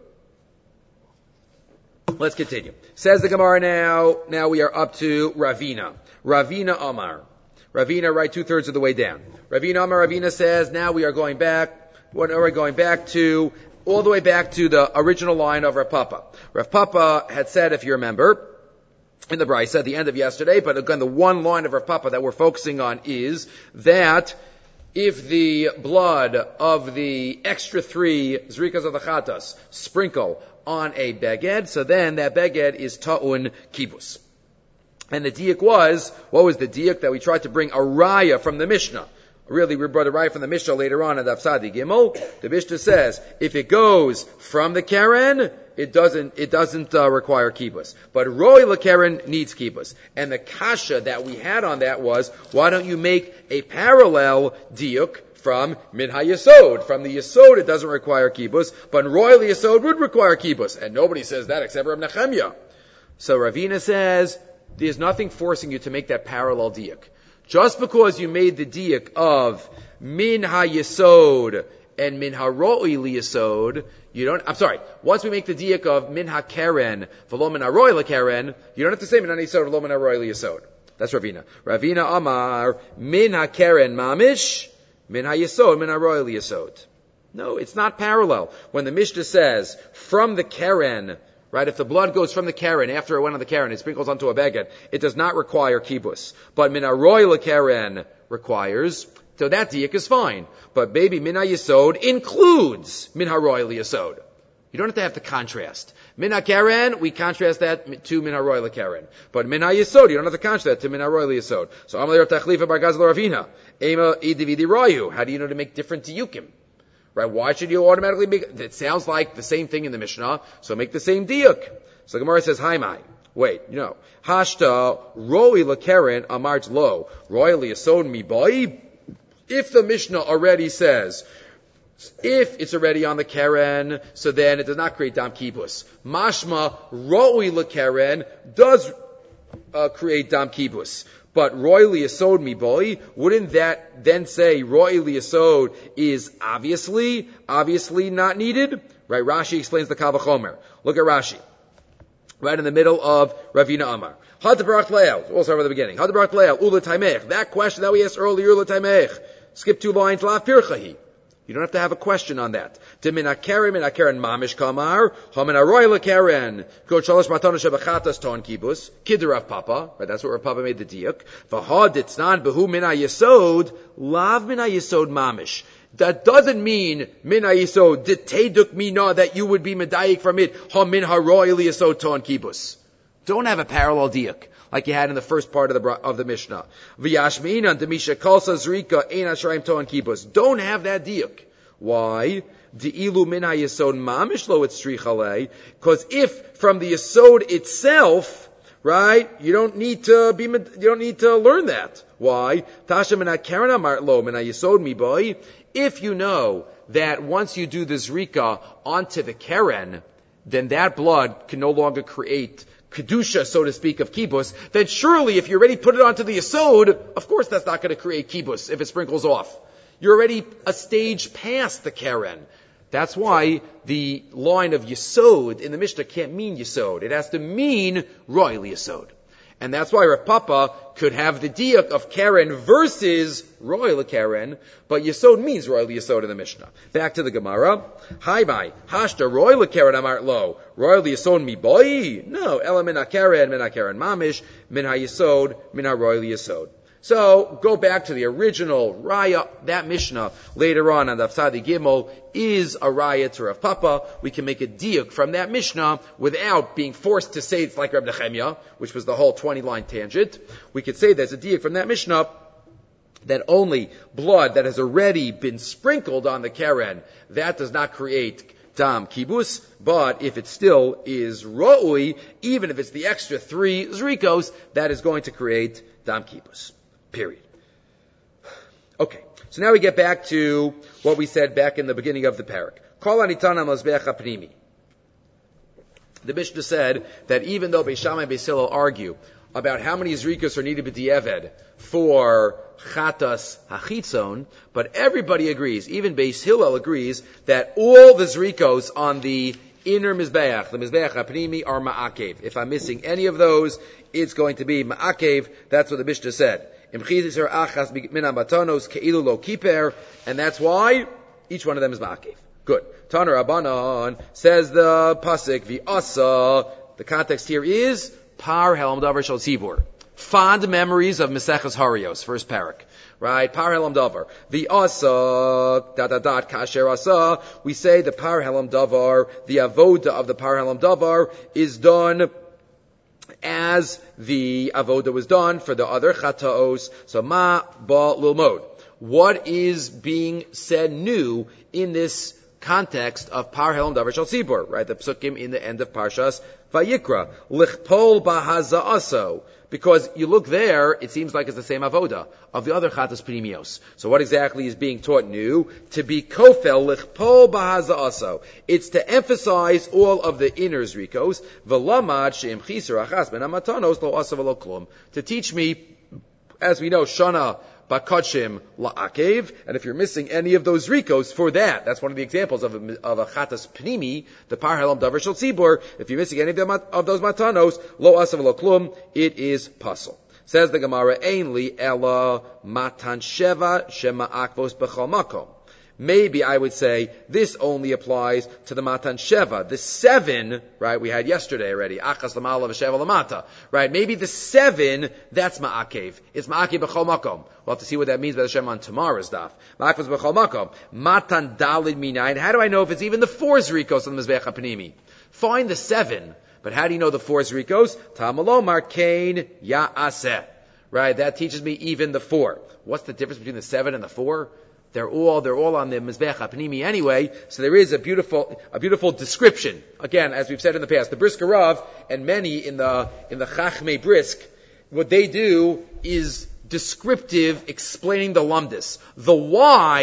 Let's continue. Says the Gemara now, now we are up to Ravina. Ravina Amar. Ravina, right two thirds of the way down. Ravina Amar, Ravina says, now we are going back, what are we going back to, all the way back to the original line of Rav Papa. Rav Papa had said, if you remember, in the Brisa at the end of yesterday, but again, the one line of Rav Papa that we're focusing on is that if the blood of the extra three Zrikas of the Chatas sprinkle on a beged, so then that beged is ta'un kibus. And the diak was, what was the diak? That we tried to bring a raya from the Mishnah. Really, we brought a raya from the Mishnah later on in the Afsadi Gimel. The Mishnah says, if it goes from the Keren, it doesn't, it doesn't uh, require kibus. But Roi LaKeren needs kibus. And the kasha that we had on that was, why don't you make a parallel diuk from Min HaYesod? From the Yesod, it doesn't require kibus, but Roi Yesod would require kibus. And nobody says that except Reb Nechemya. So Ravina says, there's nothing forcing you to make that parallel diuk. Just because you made the diuk of Min HaYesod and Min HaRoi Liyesod, you don't, I'm sorry, once we make the diuk of Min HaKeren, V'lo Min HaRoi LaKeren, you don't have to say Min HaYesod, V'lo Min HaRoi Liyesod. That's Ravina. Ravina Amar, Min HaKeren Mamish, Min HaYesod, Min HaRoi Liyesod. No, it's not parallel. When the Mishnah says, from the Keren, right, if the blood goes from the Keren, after it went on the Keren, it sprinkles onto a beged, it does not require kibus. But Min HaRoi LaKeren requires, so that diak is fine. But baby, Min HaYesod includes Min HaRoi Liyesod. You don't have to have the contrast. Min HaKeren, we contrast that to Min HaRoi LaKeren. But Min HaYesod, you don't have to contrast that to Min HaRoi Liyesod. So Amalei Rav Tachlifa Bar Gazal Ravina. Ema Idividi Royu. How do you know to make different diukim? Right? Why should you automatically make it? It sounds like the same thing in the Mishnah, so make the same diuk. So the Gemara says, Hi mai. Wait, you know. Hashta Roi LaKeren Amart Lo. Roi Liyesod Mi Boi. If the Mishnah already says, If it's already on the keren, so then it does not create dam kibus. Mashma ro'i lekeren does uh, create dam kibus. But ro'i liyasod mi boy, wouldn't that then say ro'i liyasod is obviously, obviously not needed? Right, Rashi explains the Kal V'chomer. Look at Rashi. Right in the middle of Ravina Amar. Hadabrach leil. We'll start from the beginning. Hadabrach leil. Ula taimech. That question that we asked earlier, Ula taimech. Skip two lines. La pirchahi. You don't have to have a question on that. Dimina keren, mina keren mamish kamar. Hamin aroy la keren. Go shalosh matana shebachatas ton kibus. Kidder Papa. Right, that's what Rav Papa made the diuk. V'had ditznan behu mina yesod. Lav mina yesod mamish. That doesn't mean min ha'yisod diteduk mina that you would be medayik from it ha min haroy liyasod ton kibus. Don't have a parallel diuk like you had in the first part of the of the Mishnah. V'yashminan demisha kalsa zrika ein ashrayim ton kibus. Don't have that diuk. Why? De'ilu min ha'yisod mamish lo it's tzrichalei. Because if from the yisod itself, right, you don't need to be, you don't need to learn that. Why? Tasha min ha'keren amar lo min ha'yisod mi boy. If you know that once you do the zrika onto the keren, then that blood can no longer create kedusha, so to speak, of kibus, then surely if you already put it onto the yesod, of course that's not going to create kibus if it sprinkles off. You're already a stage past the keren. That's why the line of yesod in the Mishnah can't mean yesod. It has to mean royal yesod. And that's why Rav Papa could have the diuk of keren versus royal keren, but yesod means royal yesod in the Mishnah. Back to the Gemara. Hi bye. Hashta royal keren amart lo. Royal yesod mi boy? No. Ela min ha-keren, min ha-keren mamish, min ha-yesod, min ha-royal yesod. So, go back to the original Raya. That Mishnah later on on the Tzadi Gimel is a Raya to Rav Papa. We can make a diuk from that Mishnah without being forced to say it's like Reb Nechemia, which was the whole twenty-line tangent. We could say there's a diuk from that Mishnah that only blood that has already been sprinkled on the keren, that does not create dam kibus, but if it still is ro'ui, even if it's the extra three zrikos, that is going to create dam kibus. Period. Okay, so now we get back to what we said back in the beginning of the parak. Kol anitana mozbeach hapnimi. The Mishnah said that even though Beis Shammai and Beis Hillel argue about how many zrikas are needed b'di'eved for chatas hachitzon, but everybody agrees, even Beis Hillel agrees, that all the zrikos on the inner mizbeach, the mizbeach hapnimi, are ma'akev. If I'm missing any of those, it's going to be ma'akev. That's what the Mishnah said. And that's why each one of them is ma'akev. Good. Taner Rabbanan says the pasuk v'asa. The context here is par helam davar shel tzibur. Fond memories of Maseches Harios, first parak. Right? Par helam davar. V'asa dot dot dot kasher asa. We say the par helam davar, the avoda of the par helam davar is done as the avoda was done for the other chataos. So ma ba lilmod. What is being said new in this context of par helam davar shel tzibur? Right, the psukim in the end of Parshas Vayikra, lichpol bahazaaso. Because you look there, it seems like it's the same avoda of the other chatas pnimios. So what exactly is being taught new? To be kofel lichpol bahazaaso. It's to emphasize all of the inner zrikos. V'lamad she'im chisar achas ben amatanos lo asa v'lo klum. To teach me, as we know, shana bakachim la'akev, and if you're missing any of those rikos for that, that's one of the examples of a, of a chatas pnimi, the par helam davar shel tzibur. If you're missing any of, them, of those matanos, lo asav lo klum, it is pasul. Says the Gemara, ainli ela matan sheva shema akvos b'chol makom. Maybe I would say this only applies to the Matan Sheva. The seven, right, we had yesterday already. Achas l'mala v'sheva l'mata. Right, maybe the seven, that's Ma'akev. It's Ma'akev b'chol makom. We'll have to see what that means by the Shem on tomorrow's daf. Ma'akev b'chol makom. Matan dalid minayin. How do I know if it's even the four zrikos on the Mizbech HaPnimi? Find the seven. But how do you know the four zrikos? Tamalomar kain ya'aseh. Right, that teaches me even the four. What's the difference between the seven and the four? They're all, they're all on the Mizbech HaPnimi anyway, so there is a beautiful, a beautiful description. Again, as we've said in the past, the Brisker Rav and many in the, in the Chachmei Brisk, what they do is descriptive, explaining the lumdis. The why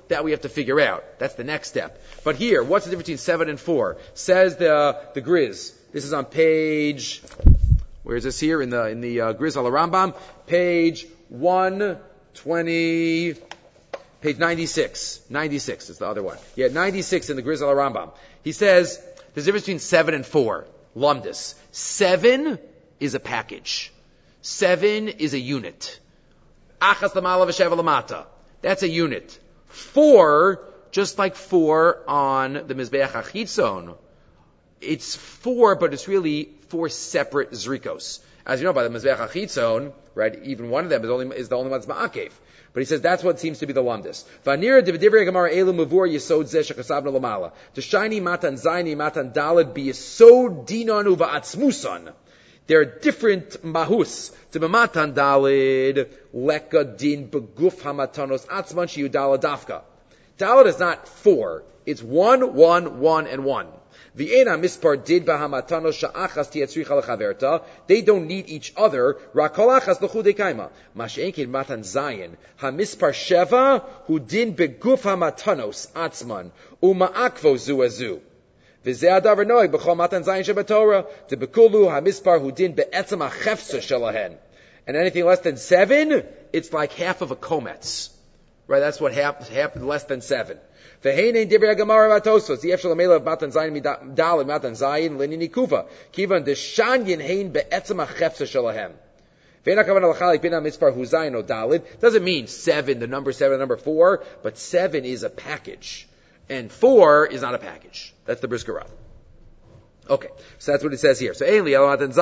that we have to figure out. That's the next step. But here, what's the difference between seven and four? Says the the Griz. This is on page, where is this here? In the in the uh, Griz al Rambam, page one twenty, page ninety-six. ninety-six is the other one. Yeah, ninety-six in the Griz al Rambam. He says there's a difference between seven and four. Lumdis. Seven is a package. Seven is a unit. Achas lamala v'sheva lamata. That's a unit. Four, just like four on the Mizbeach HaChitzon, it's four, but it's really four separate zrikos. As you know, by the Mizbeach HaChitzon, right, even one of them is only is the only one that's ma'akev. But he says that's what seems to be the lumdis. Vanira dividivrei gemara elu mavur yesod zeh shekasavna lamala. Tashayni matan zayni matan dalad bi yesod dinanu va'atzmusan. There are different mahus. To b'matan dalid leka din beguf hamatanos atzman shiyu dalad dafka. Dalad is not four. It's one, one, one, and one. V'ena mispar did b'hamatanos sha'achas tiyatzricha lechaverta. They don't need each other. Rakol achas l'chudei kaima. Mash'enkin matan zayin. Hamispar sheva hu din beguf hamatanos atzman uma'akvo zu azu. V'zeh adavar noeg b'chol matan zayin shebatorah to bekulu hamispar hu din be'etzem hachefsa shalahen. And anything less than seven, it's like half of a kometz. Right, that's what half, half less than seven. V'heinen divrei Gemara v'Tosfos yef shalamela of matan zayin midal matan zayin linini kufa kivan deshanyin hein be'etzem hachefsa shalahem. V'ena kavan alachalik bina mitzvah hu zayin o dalid doesn't mean seven, the number seven, the number four, but seven is a package, and four is not a package. That's the Brisker Rav. Okay, so that's what it says here. So, and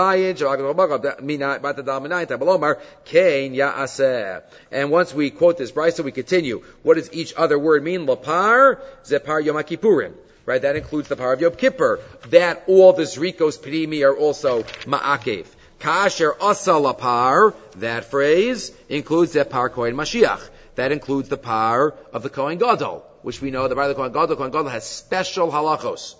once we quote this brisa, we continue. What does each other word mean? Lapar, zepar Yom Kippurim. Right, that includes the power of Yom Kippur. That all the zrikos pnimi are also ma'akev. Kasher asa lapar, that phrase includes zepar Kohen Mashiach. That includes the power of the Kohen Gadol, which we know that by the Kohen Gadol, Kohen Gadol has special halachos,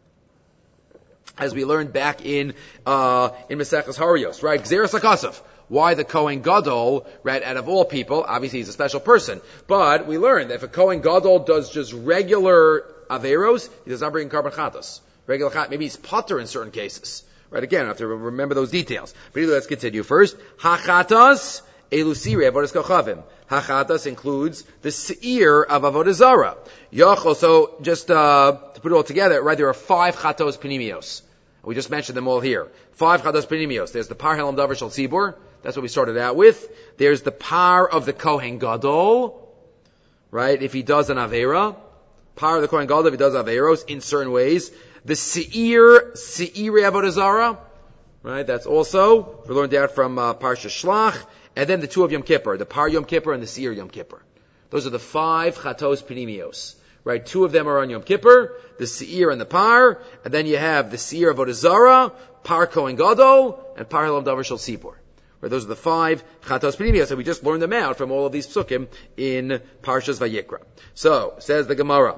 as we learned back in uh in Maseches Harios, right? Gzeras HaKasav. Why the Kohen Gadol, right, out of all people, obviously he's a special person, but we learned that if a Kohen Gadol does just regular averos, he does not bring carbon chatas. Regular chat, maybe he's potter in certain cases. Right, again, I have to remember those details. But anyway, let's continue. First, hachatas elusire avodas kochavim. Hachatas includes the seir of avodah zara. Yochel, so just uh, to put it all together, right, there are five chatos panimios. We just mentioned them all here. Five chatos panimios. There's the par helam davar shel tzibur. That's what we started out with. There's the par of the Kohen Gadol, right, if he does an avera. Par of the Kohen Gadol if he does averos in certain ways. The seir, seir avodah zara, right, that's also, we learned that from uh, Parsha Shlach. And then the two of Yom Kippur, the Par Yom Kippur and the Seir Yom Kippur. Those are the five Chatos Panimios. Right? Two of them are on Yom Kippur, the Seir and the Par, and then you have the Seir of Avodah Zara, Par Kohen Gadol, and Par Helam Davar Shel Tzibur. Right? Those are the five Chatos Panimios, and we just learned them out from all of these psukim in Parshas Vayikra. So, says the Gemara.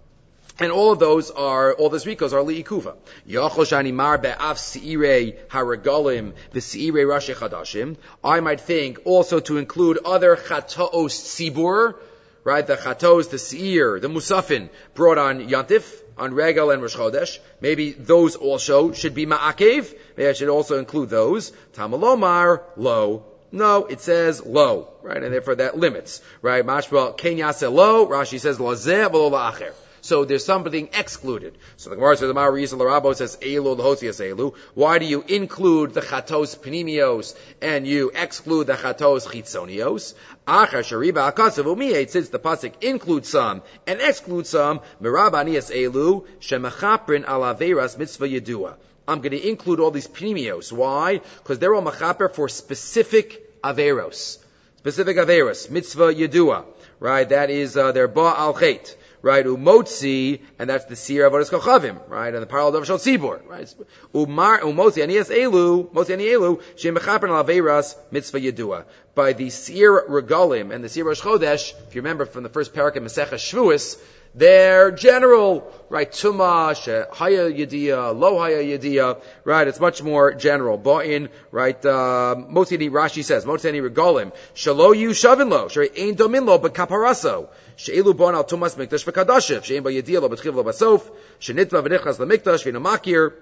And all of those are, all the zrikos are li'ikuva. Yochel shani mar be'af seirei haragolim v'seirei rashi chadashim. I might think also to include other chatos tzibur, right? The chatos, the seir, the musafin brought on yantif, on regal and rosh chodesh. Maybe those also should be ma'akev. Maybe I should also include those. Tamalomar, lo. No, it says lo, right? And therefore that limits, right? Mashba ken yaseh lo. Rashi says lo zeh v'lo la'acher. So there's something excluded. So the Gemara says, the Ma'ar Yisrael Rabo says, Eilu l'hosias Eilu. Why do you include the chatos panimios and you exclude the chatos chitzonios? Achar shariba akasav umiyet, since the pasuk includes some and excludes some, Merab anias Eilu, shemachaprin ala veras mitzvah yedua. I'm going to include all these panimios. Why? Because they're all machaper for specific averos. Specific averos. Mitzvah yedua. Right? That is, uh, their ba al chet. Right, umotzi, and that's the seir avodas kochavim, right, and the parallel of shel tzibur, right. Umar umotzi anias elu, motzi ani elu, shem mechaper al averas mitzvah yedua. By the seir regalim and the seir rosh chodesh, if you remember from the first parak of Maseches Shvuos, They're general, right? Tuma, haya yediyah, lo haya yediyah, right? It's much more general. Ba'in, right? Motini, Rashi says, Motini regolim, shalo yu shavin lo, shari ein domin lo, but kaparaso. She'elu bon al tumas mikdash v'kadashiv, she'en ba yediyah lo b'tchiv lo basof, she'nitva v'nichas lo mikdash v'inamakir.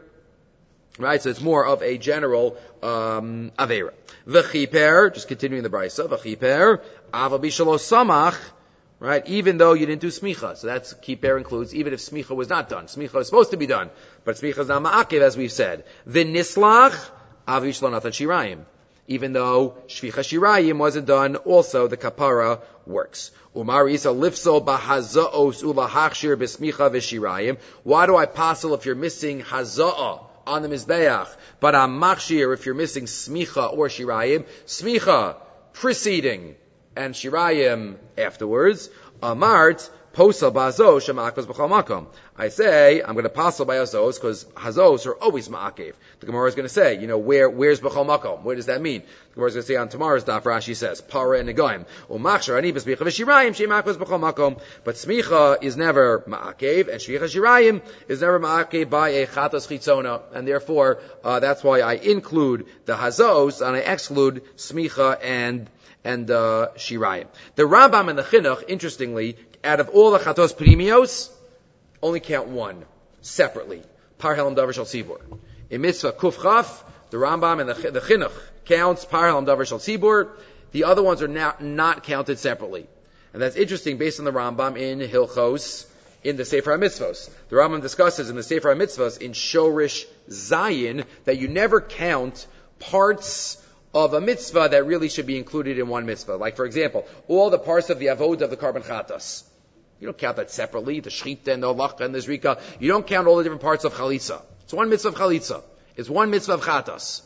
Right, so it's more of a general um, avera. V'chiper, just continuing the brisa. V'chiper, avabi shalo samach. Right, even though you didn't do smicha, so that's kiper includes even if smicha was not done. Smicha is supposed to be done, but smicha is not ma'akev, as we've said. V'nislach, avabi shalo natan shirayim. Even though shvicha shirayim wasn't done, also the kapara works. Umar isa lifsol b'hazaos ulahachshir b'smicha v'shirayim. Why do I passel if you're missing haza'ah on the mizbeach, but on machshir if you're missing smicha or shirayim? Smicha preceding and shirayim afterwards. Amart posel bazo shemakos b'chol makom. I say I'm going to passel by hazos because hazos are always ma'akev. The Gemara is going to say, you know, where where's b'chol makom? What does that mean? The Gemara is going to say on tomorrow's daf. Rashi says para and negoim umachshir ani b'smicha v'shirayim shemakos b'chol makom. But smicha is never ma'akev and shvicha shirayim is never ma'akev by a chatas chitzona, and therefore uh, that's why I include the hazos and I exclude smicha and and uh, shirayim. The Rambam and the Chinuch, interestingly, out of all the chatos primios, only count one separately. Par helam davar shel tzibur. In mitzvah kuf chaf, the Rambam and the, the Chinuch counts par helam davar shel tzibur. The other ones are now not counted separately, and that's interesting based on the Rambam in Hilchos in the Sefer HaMitzvos. The Rambam discusses in the Sefer HaMitzvos in Shorish Zayin that you never count parts of a mitzvah that really should be included in one mitzvah. Like, for example, all the parts of the avodah of the carbon chatas. You don't count that separately, the shchita and the halacha and the zrika. You don't count all the different parts of chalitza. It's one mitzvah of chalitza. It's one mitzvah of chatas.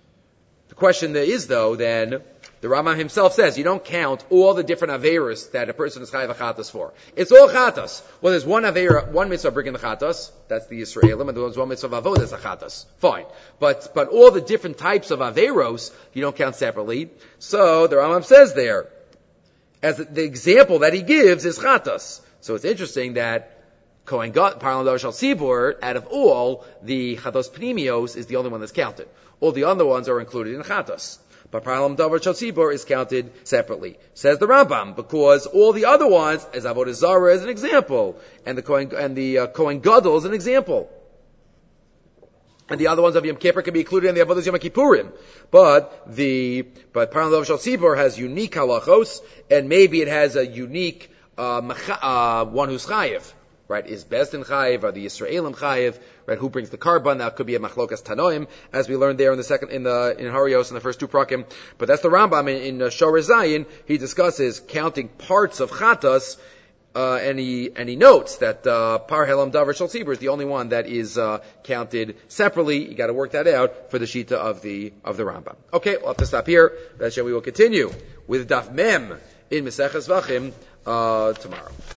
The question there is, though, then, the Rambam himself says, you don't count all the different averas that a person is chayav chatas for. It's all chatas. Well, there's one avera, one mitzvah bringing the chatas, that's the Yisraelim, and there's one mitzvah of avodah, that's the chatas. Fine. But, but all the different types of averos, you don't count separately. So, the Rambam says there, as the example that he gives is chatas. So it's interesting that Kohen Gadol, Parlam Davar Shel Tzibur, out of all, the chatos pnimios is the only one that's counted. All the other ones are included in chatas. But Parlam Davar Shel Tzibur is counted separately. Says the Rambam, because all the other ones, as Avodah Zarah as an example, and the Kohen, and the uh, Kohen Gadol is an example. And the other ones of Yom Kippur can be included in the Avodah Yom Kippurim. But the, but Parlam Davar Shel Tzibur has unique halachos, and maybe it has a unique, uh, macha, uh one who's chayiv. Right, is Bezdin Chayiv, or the Yisraelim Chayiv, right, who brings the carbon? That could be a Machlokas Tanoim, as we learned there in the second, in the, in Harios, in the first two prakim. But that's the Rambam in, in uh, Shor Zayin. He discusses counting parts of Chatas, uh, and he, and he notes that, uh, Par Helam Davar Shel Tzibur is the only one that is, uh, counted separately. You gotta work that out for the Shita of the, of the Rambam. Okay, we'll have to stop here. That's we will continue with Daf Mem in Maseches Zvachim, uh, tomorrow.